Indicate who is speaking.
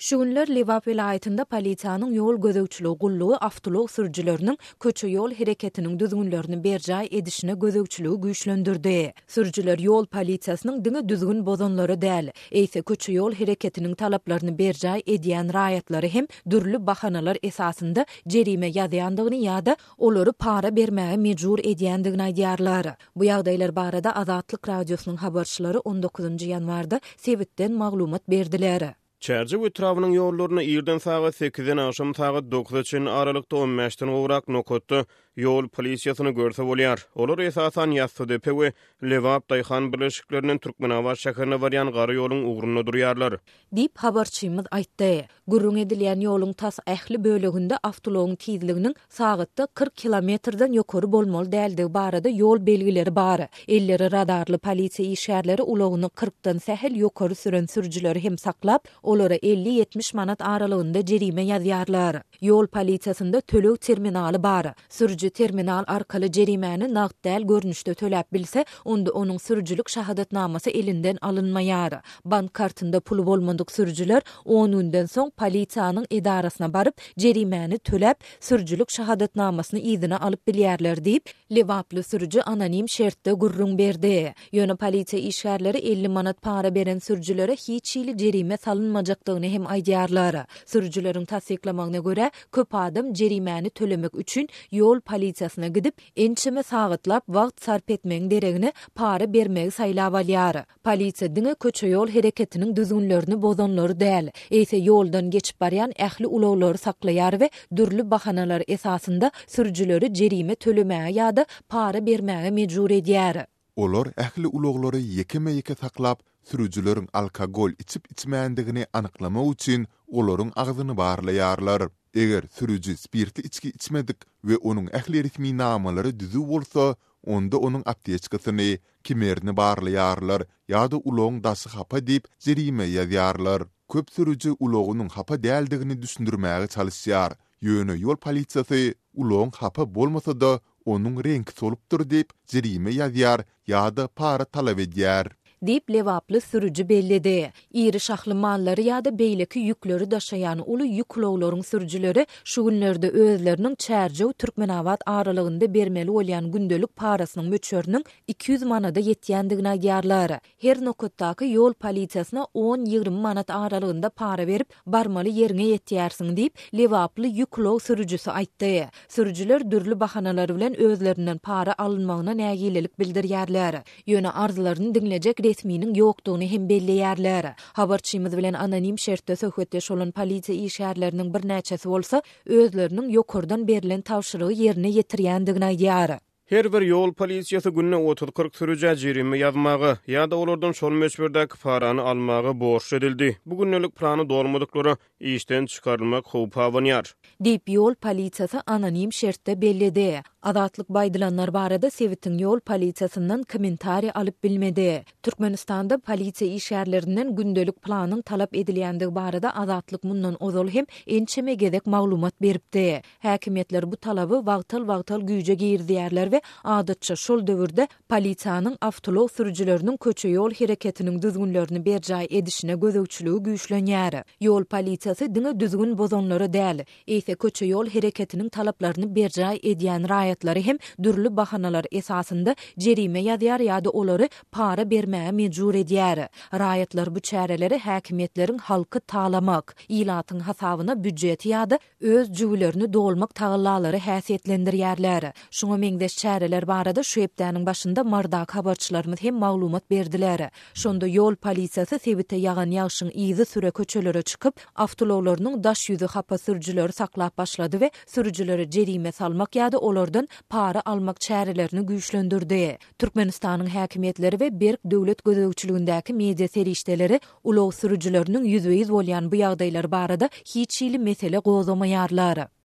Speaker 1: Şu günler Liwap vilayetinde polisiýanyň ýol gözegçiligi gullugy awtolog sürüjileriniň köçe ýol hereketiniň düzgünlerini berjay edişine gözegçiligi güýçlendirdi. Sürüjiler ýol polisiýasynyň diňe düzgün bozanlary däl, eýse köçe ýol hereketiniň talaplaryny berjay edýän raýatlary hem dürli bahanalar esasında jerime ýazýandygyny ýa-da olary para bermäge mejbur edýändigini aýdýarlar. Bu ýagdaýlar barada Azatlyk radiosynyň habarçylary 19 ýanwarda Sebitden maglumat berdiler.
Speaker 2: Çerji etrawynyň ýollaryna ýerden sagat 8-den aşam sagat 9-çyn aralykda 15-den gowrak nokotda ýol polisiýasyny görse bolýar. Olar esasan ýa-da we Liwap daýhan birleşiklerinden Türkmenawat şäherine barýan gary ýoluň ugruny durýarlar.
Speaker 1: Dip habarçymyz aýtdy. Gurrun edilýän ýoluň tas ähli böleginde awtologyň tizliginiň sagatda 40 kilometrden ýokary bolmaly däldi barada ýol belgileri bar. Elleri radarly polisiýa işgärleri ulagyny 40-dan sähel ýokary süren sürüjileri hem saklap, olara 50-70 manat aralygynda jerime ýazýarlar. Ýol polisiýasynda tölek terminaly bar. Sürüji terminal arkaly jerimeni nagd däl görnüşde töläp bilse, onda onuň sürüjilik şahadatnamasy elinden alınmaýar. Bank kartynda puly bolmadyk sürüjiler 10 günden soň polisiýanyň edarasyna baryp jerimeni töläp sürüjilik şahadatnamasyny ýzyna alyp bilýärler diýip Liwaply sürüji anonim şertde gurrun berdi. Ýöne polisiýa işgärleri 50 manat para beren sürüjilere hiç ýyly jerime salynmajakdygyny hem aýdýarlar. Sürüjileriň tasdiklamagyna görä köp adam jerimeni tölemek üçin ýol polisiýasyna gidip ençeme sagytlap wagt sarp etmegiň deregine para bermegi saýlap alýar. Polisiýa diňe köçe ýol hereketiniň düzgünlerini bozanlary däl, eýse ýoldan geçip barýan ähli ulaglary saklaýar we dürli bahanalar esasında sürüjileri jerime tölemäge ýa-da para bermäge mejbur edýär.
Speaker 3: Olar ähli ulaglary ýekeme-ýeke saklap sürüjileriň alkogol içip içmäändigini anyklamak üçin olaryň agzyny barlaýarlar. Eger sürüji spirtli içki içmedik we onuň ähli resmi namalary düzü bolsa, onda onuň apteçkasyny, kimerini barlaýarlar ýa-da ulagyň daşy hapa diýip jerime ýazýarlar. Köp sürüji ulagynyň hapa däldigini düşündirmäge çalışýar. Ýöne ýol polisiýasy ulagyň hapa bolmasa-da onuň rengi solupdyr diýip jerime ýazýar ýa-da para talap edýär.
Speaker 1: Dip Liwaply sürüji bellidi. Iri şahly mallary ýa-da beýleki ýükleri daşaýan uly ýükloglaryň sürüjileri şu günlerde özleriniň Çärjew Türkmenawat aralygynda bermeli bolýan gündelik parasynyň möçöriniň 200 manada ýetýändigini aýdýarlar. Her nokotdaky ýol polisiýasyna 10-20 manat aralygynda para berip barmaly ýerine ýetýärsiň diýip Liwaply ýüklog sürüjisi aýtdy. Sürüjiler dürli bahanalar bilen özlerinden para alynmagyna nägilelik bildirýärler. Ýöne arzularyny dinlejek resminiň ýokdugyny hem belleýärler. Habarçymyz bilen anonim şertde söhbetdeş bolan polisiýa işgärleriniň bir näçesi bolsa, özleriniň ýokurdan berilen tawşyrygy ýerine ýetirýändigini aýdýar.
Speaker 2: Her bir ýol polisiýasy günne 30-40 sürüje jerime ýazmagy ýa-da olardan şol meçberdäki parany almagy borç edildi. Bu günnelik plany dolmadyklary işden çykarylmak howpy awanýar.
Speaker 1: Diýip ýol polisiýasy anonim şertde belledi. Azatlyk baýdylanlar barada Sebitden ýol polisiýasyndan kommentari alyp bilmedi. Türkmenistanda polisiýa işgärlerinden gündelik planyň talap edilýändigi barada Azatlyk mundan ozal hem ençeme gezek maglumat beripdi. Häkimetler bu talaby wagtal güýje girdiyärler we adatça şol döwürde polisiýanyň awtolog sürüjileriniň köçe ýol hereketiniň düzgünlerini berjay edişine gözegçiligi güýçlenýär. Ýol polisiýasy diňe düzgün bozanlary däl, eýse köçe ýol hereketiniň talaplaryny berjay edýän raýatlary hem dürli bahanalar esasında jerime ýazýar ýa-da olary para bermäge mejbur edýär. Raýatlar bu çäreleri häkimetleriň halky taalamak, ilatyň hasabyna büdjet ýa-da öz jüwlerini dolmak tagallalary häsiýetlendirýärler. Şoňa meňdeş çäreler barada şu hepdäniň başynda mardak habarçylarymyz hem maglumat berdiler. Şonda ýol polisiýasy Sebitde ýagan ýagşyň izi süre köçelere çykyp, awtologlarynyň daş ýüzi hapa sürüjileri saklap başlady we sürüjilere jerime salmak ýa-da olardan para almak çärelerini güýçlendirdi. Türkmenistanyň häkimetleri we Berk döwlet gözegçiligindäki media serişdeleri ulag sürüjileriniň 100% bolýan bu ýagdaýlar barada hiç ýyly mesele gozamaýarlar.